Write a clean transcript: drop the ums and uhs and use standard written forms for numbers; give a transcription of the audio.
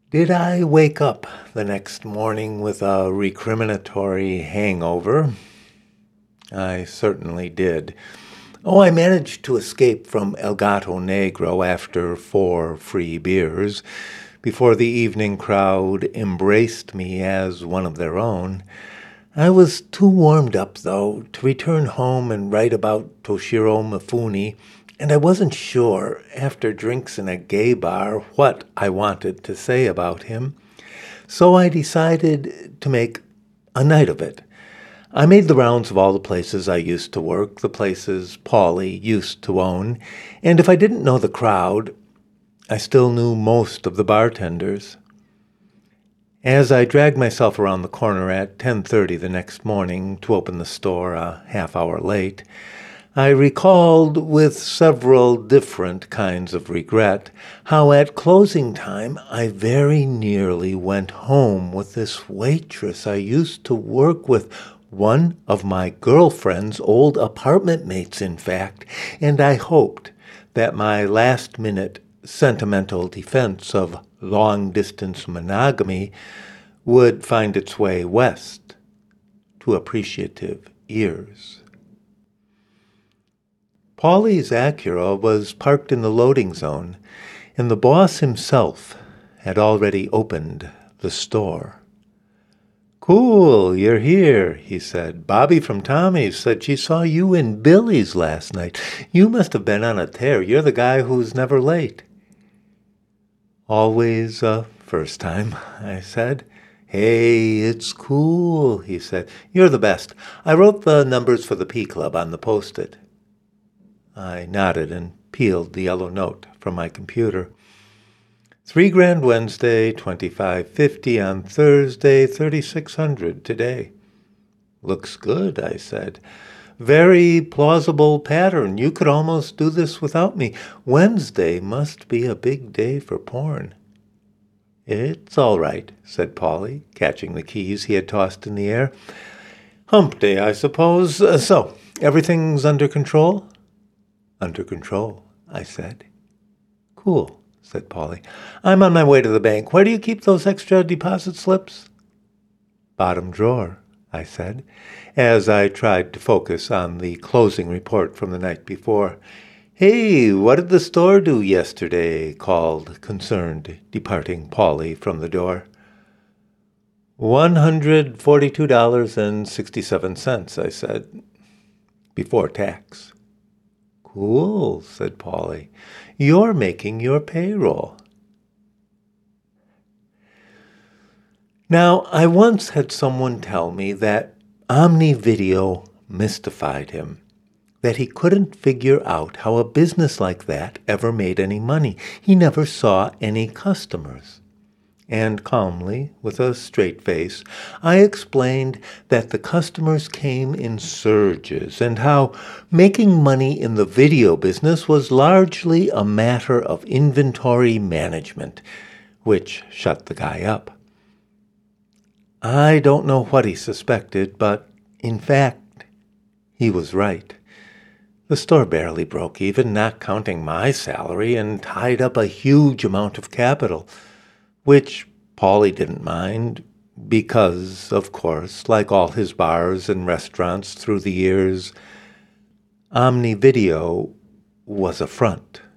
Did I wake up the next morning with a recriminatory hangover? I certainly did. Oh, I managed to escape from El Gato Negro after 4 free beers, before the evening crowd embraced me as one of their own. I was too warmed up, though, to return home and write about Toshiro Mifune, and I wasn't sure, after drinks in a gay bar, what I wanted to say about him. So I decided to make a night of it. I made the rounds of all the places I used to work, the places Paulie used to own, and if I didn't know the crowd, I still knew most of the bartenders. As I dragged myself around the corner at 10:30 the next morning to open the store a half hour late, I recalled with several different kinds of regret how at closing time I very nearly went home with this waitress I used to work with, one of my girlfriend's old apartment mates, in fact, and I hoped that my last-minute sentimental defense of long-distance monogamy would find its way west to appreciative ears. Paulie's Acura was parked in the loading zone, and the boss himself had already opened the store. "Cool, you're here," he said. "Bobby from Tommy's said she saw you in Billy's last night. You must have been on a tear. You're the guy who's never late." "Always a first time," I said. "Hey, it's cool," he said. "You're the best. I wrote the numbers for the P Club on the Post-it." I nodded and peeled the yellow note from my computer. $3,000 Wednesday, $2,550 on Thursday, $3,600 today. "Looks good," I said. "Very plausible pattern. You could almost do this without me. Wednesday must be a big day for porn." "It's all right," said Paulie, catching the keys he had tossed in the air. "Hump day, I suppose. So, everything's under control?" "Under control," I said. "Cool," said Paulie. "I'm on my way to the bank. Where do you keep those extra deposit slips?" "Bottom drawer," I said, as I tried to focus on the closing report from the night before. "Hey, what did the store do yesterday?" called concerned, departing Paulie from the door. $142.67, I said, before tax. "Cool," said Paulie. "You're making your payroll." Now, I once had someone tell me that Omni Video mystified him, that he couldn't figure out how a business like that ever made any money. He never saw any customers. And calmly, with a straight face, I explained that the customers came in surges and how making money in the video business was largely a matter of inventory management, which shut the guy up. I don't know what he suspected, but in fact, he was right. The store barely broke even, not counting my salary, and tied up a huge amount of capital, which Paulie didn't mind because, of course, like all his bars and restaurants through the years, Omni Video was a front.